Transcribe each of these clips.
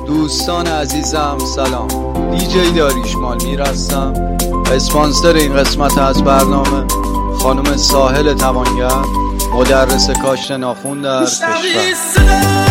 دوستان عزیزم سلام، دیجی داریوش مالمیر هستم. اسپانسر این قسمت از برنامه خانم ساحل توانگر، مدرس کاشت ناخن در کشور.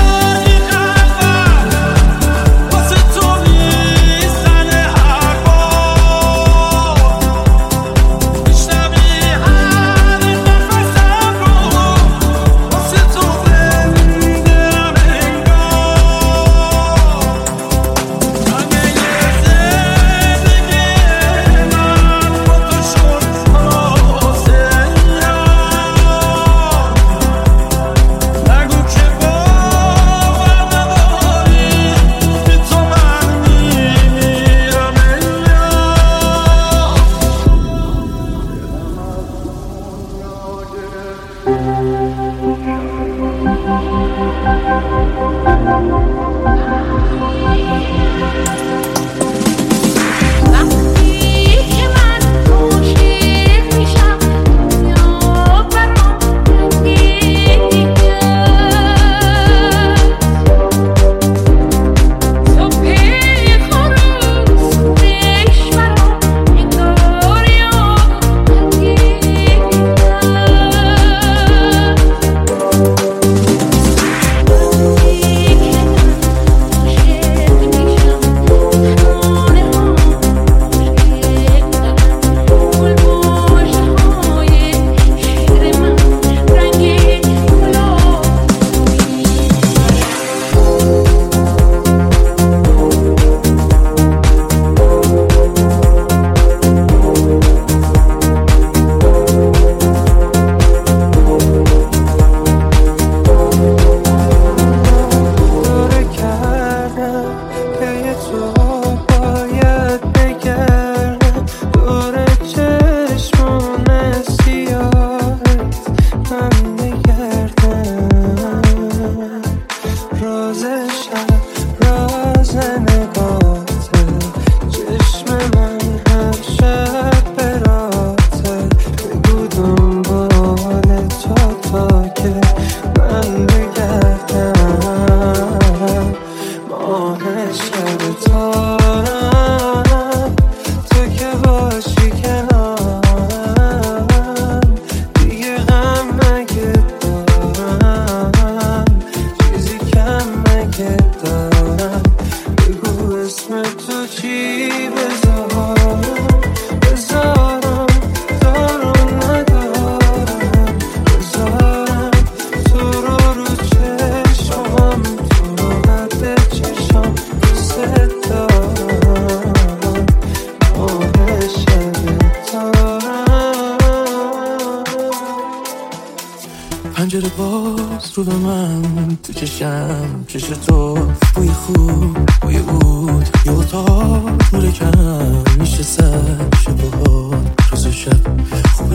پنجره باز رو به من تو چشم، چش تو بوی خوب بوی عود، یه اتاق نور کم میشه سر شبهات، روز شب خوب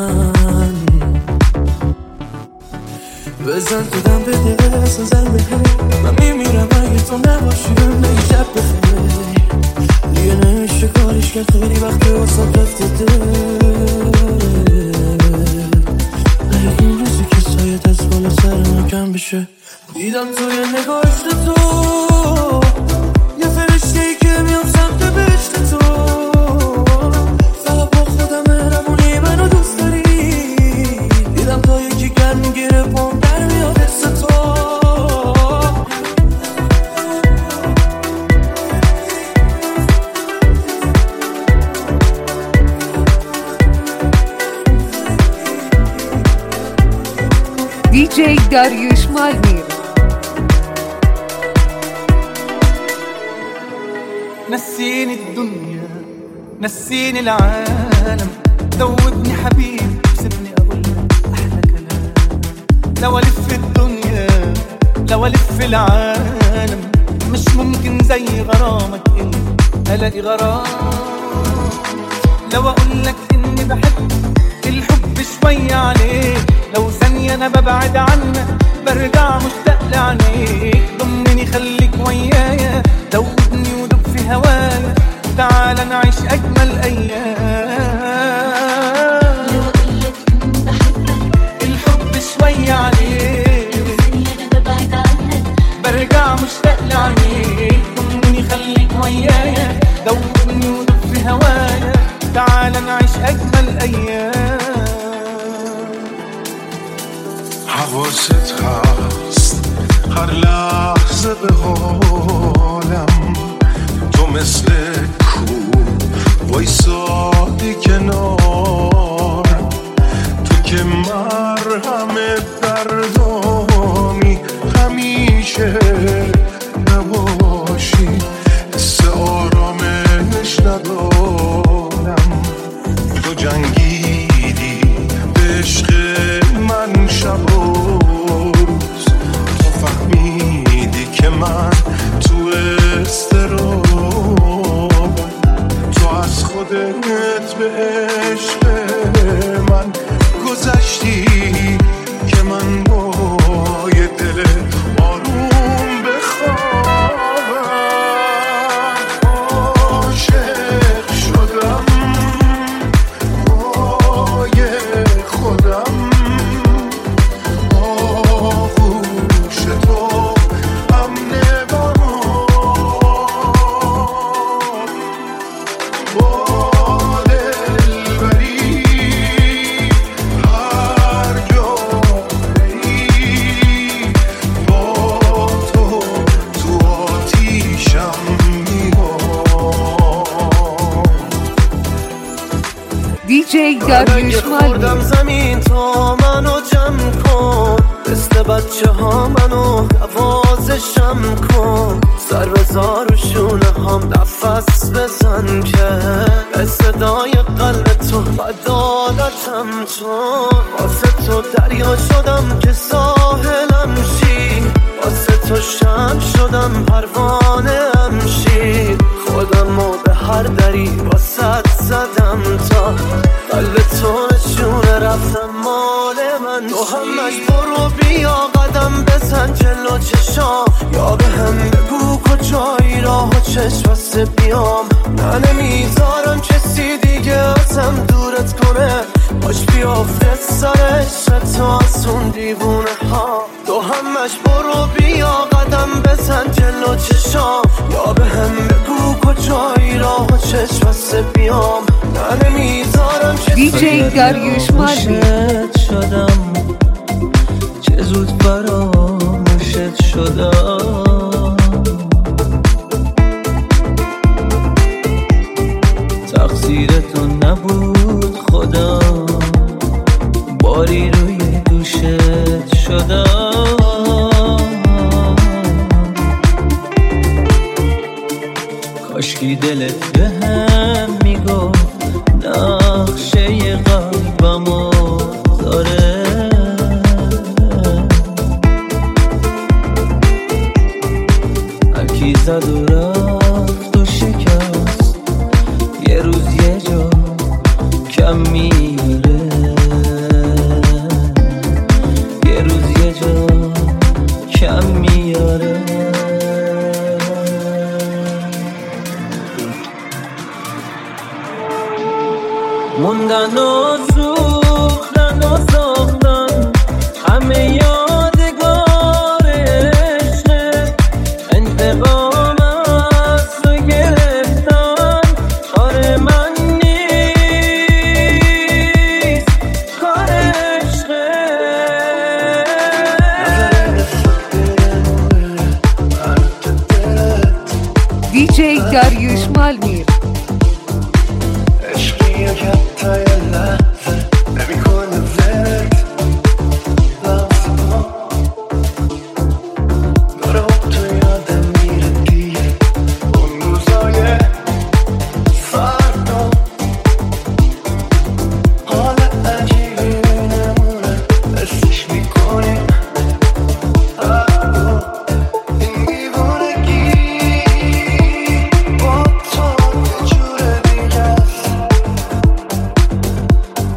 من بزن تو دم بده اصلا زن بده، من میمیرم اگه تو نباشی بهم شب بخیر، دیگه نمیشه کارش کرد، خیلی وقتی واسم رفته این روزی که سایت از بالا سر من کم بشه، دیدم توی نگاهشت تو یه فرشته ای که میام سمت بهشت تو، فقط با خودم مهربونی منو دوست داری، دیدم تا یکی گر میگیره پام در میاد حس تو. دیجی داریوش مالمیر. نسيني الدنيا نسيني العالم، ذوبني حبيبي سيبني اقول احلى كلام، لو الف الدنيا لو الف العالم مش ممكن زي غرامك انت الاقي غرام، لو اقول لك اني بحب الحب شوية عليك، لو ثانية انا ببعد عنك برجع مشتاق لعينيك، ضمني خليك ويايا دوبني ودوب في هوايا، تعال نعيش اجمل ايام، لو اقولك اني بحبك الحب شوية عليك، لو ثانية انا ببعد عنك برجع مشتاق لعينيك، حواست هست هر لحظه به حالم، تو مثل کو وایسادی کنارم، تو که مرهم دردامی همیشه نباشی، حس آرامش ندارم، تو جنگیدی به عشق من شب و روز، تو فهمیدی که من تو اضطرابم، تو از خودت به عشق من گذشتی که من با یه دل آروم بخوابم، عاشق شدم مای خودم، آغوش تو امن برام، با دلبری هر جا بری، با تو تو آتیشم میام. دیجی داریوش خوردم مالمی. زمین تا منو جمع کن، مثل بچه ها منو نوازشم کن، سر بزار و شونه هم نفس بزن که به صدای قلب تو بدالتم تو، واسه تو دریا شدم که ساحلم شی، واسه تو شم شدم پروانه هم شی، خودمو به هر دری واسه زدم تا قلب تو نشونه رفتم مال من، تو همش برو بیا قدم بزن جلو چشام، یا به هم بگو کجایی راه و چشم بسته بیام، نه نمیذارم کسی دیگه ازم دورت کنه، باش بیافته سرش تو از اون دیوونه ها، تو همش برو بیا قدم بزن جلو چشام، یا به هم بگو کجایی راه و چشم بسته بیام، نه نمیذارم دیجی داریوش مالمی. شدم چه زود فراموشت شدم، تقصیر تو نبود خدا، باری روی دوشت شدم، کاشکی دلت به هم میگفت نقشه قلبمو داره، هرکی زد و رفت و شکست، یه روز یه جا کم میره، یه روز یه جا کم میاره، موندن و سوختن و ساختن همه یادگار عشق، انتقام از تو گرفتن کار من نیست، کار عشقه. دیجی داریوش مالمی. تا یه لحظه نمی‌کنه ولت، لحظه داره تو یادم میره دیگه، اون روزای فردا حال عجیبی نمونه حسش میکنیم، این دیوانگی با تو یه جور دیگه است،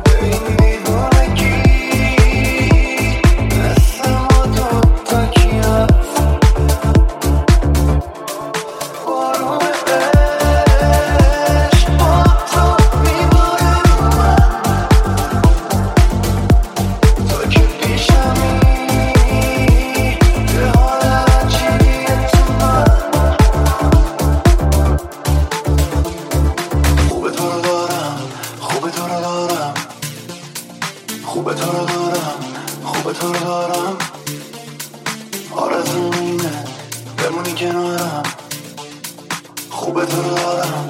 همین کنارم خوبه تو رو دارم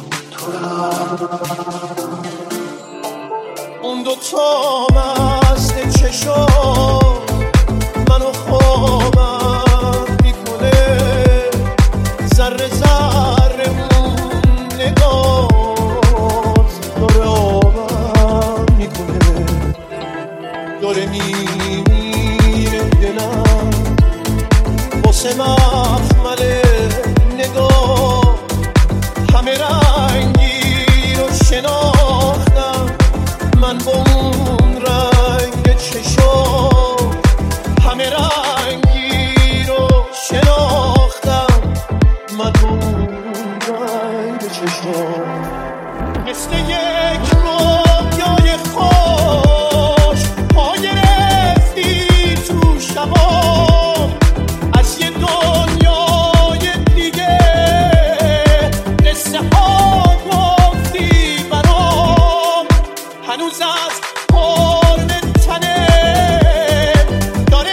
اون دوتا مست چشا منو خوابم میکنه ذره ذره اون نگاه داره آبم میکنه داره میمیره دلم واسه مخمل نگاه همه رنگی رو شناختم من با اون رنگ چشا همه رنگی رو شناختم من با اون رنگ چشا مثل یک رویای خوش پا گرفتی تو شبا از یه دنیای دیگه قصه ها گفتی برام هنوز از قرن تنه داره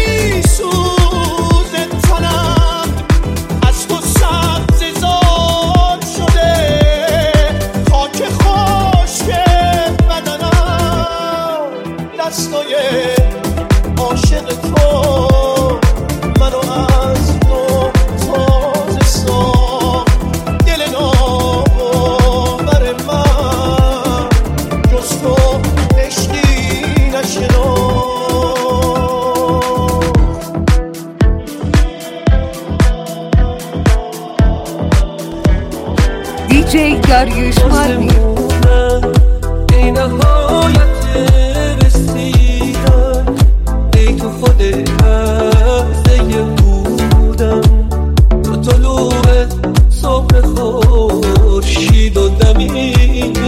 میسوزه تنم از تو سبز زار شده خاک خشک بدنم دستای عاشق تو منو از نو تازه ساخت دل ناباور من جز تو عشقی نشناخت DJ داریوش مالمیر. ای نهایت رسیدن ای تو خود لحظه بودم تو طلوع صبح خورشید و دمیدن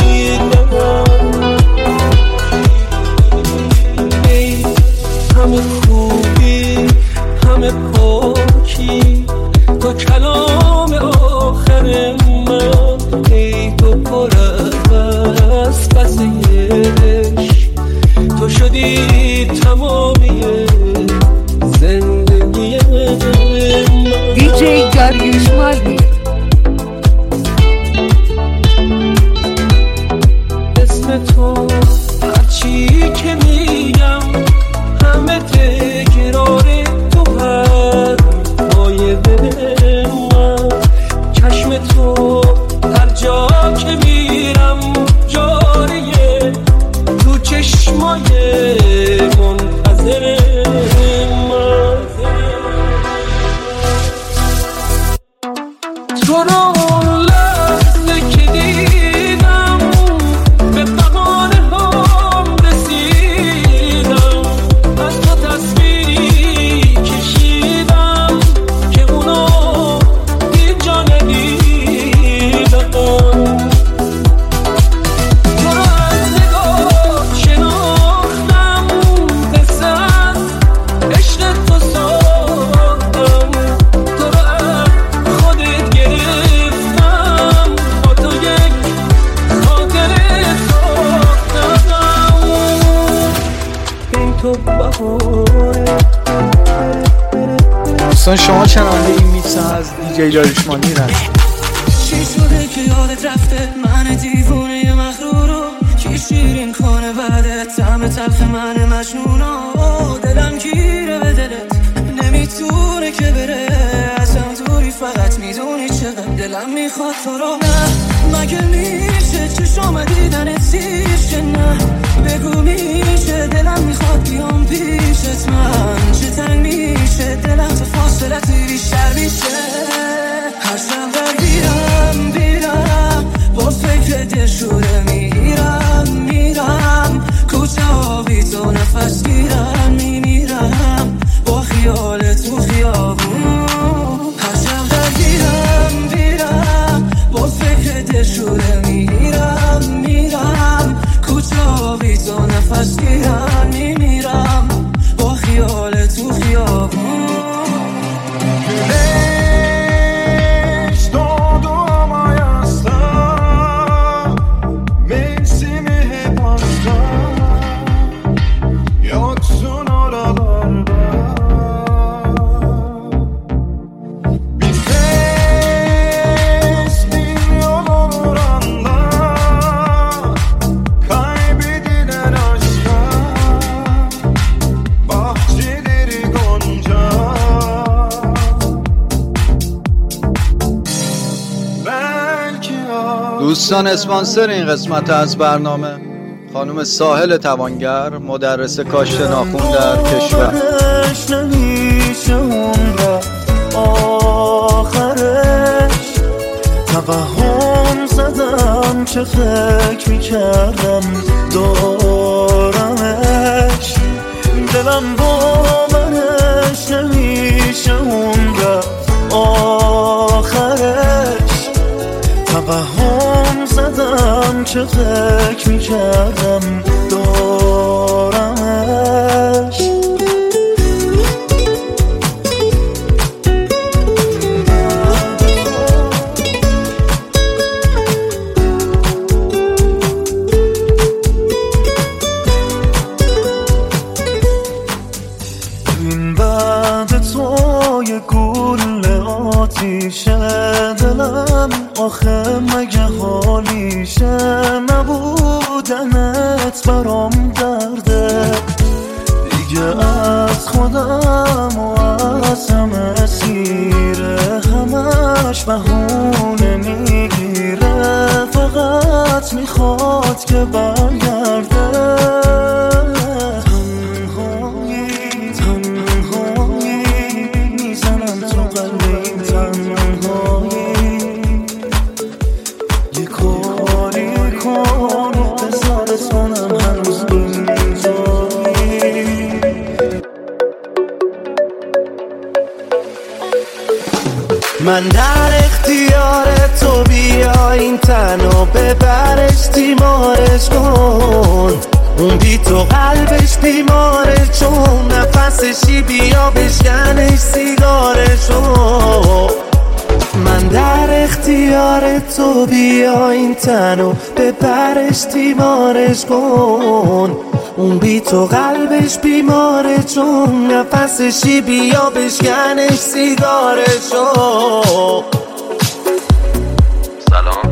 ای همه خوبی همه پاکی تو کلام آخر من ای تو پر از قصه عشق تو شدی تمامی زندگی من DJ داریوش مالمیر. اسم تو هرچی که میگم همه تکرار تو حرفای دل من چشم تو هر جا که میرم جاریه تو چشمای منتظر من تو رو لحظه که دیدم به بهانه هم رسیدم از تو تصویری کشیدم که اونو هیچ جا ندیدم تو رو از نگاه شناختم قصه از عشق تو ساختم تو رو از خودت گرفتم با تو یک خاطره ساختم این تو بهاره دوستان شما شنونده این میکس از دیجی داریوش مالمیر هست. چی شده که یادت رفته من دیوونه مغرورو کی شیرین کنه بعدت طعم تلخ من مجنونو دلم گیره به دلت نمیتونه که بره ازم دوری فقط میدونی چقدر دلم میخواد تو رو نه مگه میشه چشم دیدنت سیشه نه بگو میشه دلم میخواد بیام پیشت من چه تنگ میشه دلم تو فاصلتی بیشتر میشه هر شب بیرم باز فکر دلشوره میرم کوچه ها بی تو نفس گیرم میمیرم با خیال تو خیابون هر شب بیرم باز فکر دلشوره میرم کوچه ها بی تو نفس گیرم میمیرم با خیال تو خیابون دوستان، اسپانسر این قسمت از برنامه خانم ساحل توانگر، مدرس کاشت ناخون در کشور. نمیشه اون رفت آخرش، توهم زدم چه فکر میکردم دارمش، دلم باورش نمیشه اون رفت آخرش، توهم زدم چه فکر میکردم دارمش. این بعد تو یه گل آتیشه دلم، آخه مگه حالیشه نبودنت برام درده، دیگه از خودم و از همه سیره، همش بهونه میگیره، فقط میخواد که برگرده. من در اختیار تو، بیا این تنو ببرش تیمارش کن، اون بی تو قلبش بیماره، چون نفسشی بیا بشکنش سیگارشو. من در اختیار تو، بیا این تنو ببرش تیمارش کن، اون بی تو قلبش بیماره، چون نفسشی بیا بشکنش سیگارشو. سلام،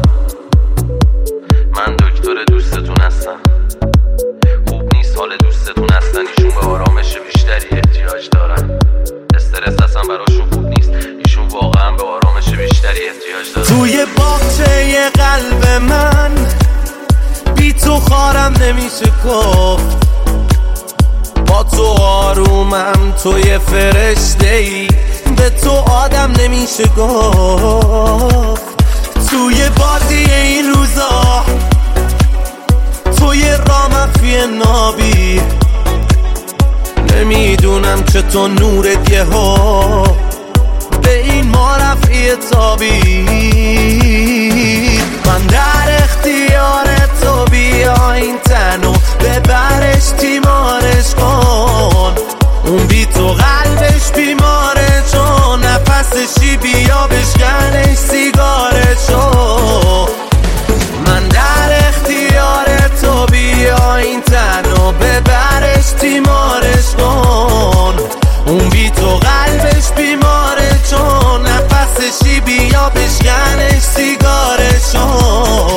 من دکتر دوستتون هستم. خوب نیست حال دوستتون هستن، ایشون به آرامش بیشتری احتیاج دارن. استرس اصلا براشون خوب نیست، ایشون واقعا به آرامش بیشتری احتیاج دارن. توی باغچه قلب من بی تو خارم نمیشه گفت، با تو آرومم، تو یه فرشته‌ای، به تو آدم نمیشه گفت. توی بادی این روزا توی رامفی نابی، نمیدونم چطور نورت یه ها به این ما رفعی تابی. من در اختیار تو، بیا این تنو ببرش تیمارش کن، اون بی تو قلبش بیماره، چون نفسشی بیا بشکنش سیگارشو. من در اختیار تو، بیا این تنو ببرش تیمارش کن، اون بی تو قلبش بیماره، چون نفسشی بیا بشکنش سیگارشو.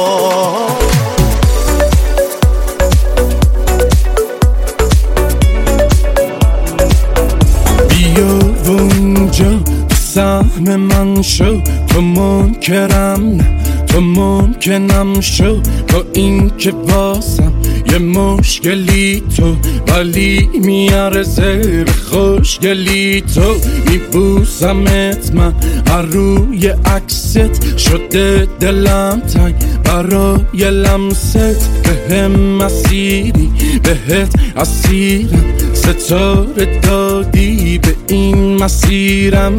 سهم من شو، تو منکرم نه، تو ممکنم شو، با این که واسم یه مشکلی تو، ولی میارزه به خوشگلی تو. میبوسمت من هر روی عکست، شده دلم تنگ برای لمست، به هم مسیری بهت اسیرم، ستاره دادی به این مسیرم.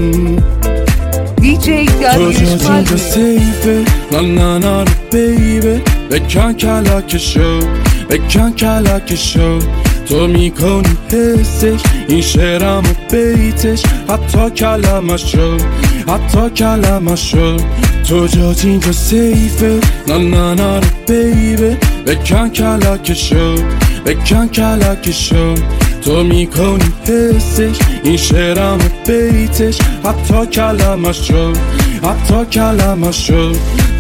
دیجی داریوش مالمی. نه بیبی، بکن کلاکشو، بکن کلاکشو، تو میکنی حسش این شعرم و بیتش، حتی کلمشو، حتی کلمشو. تو جات اینجا سیفه، نه بیبی، بکن کلاکشو، بکن کلاکشو، تو میکنی حسش این شعرم و بیتش، حتی کلمشو، حتی کلمشو.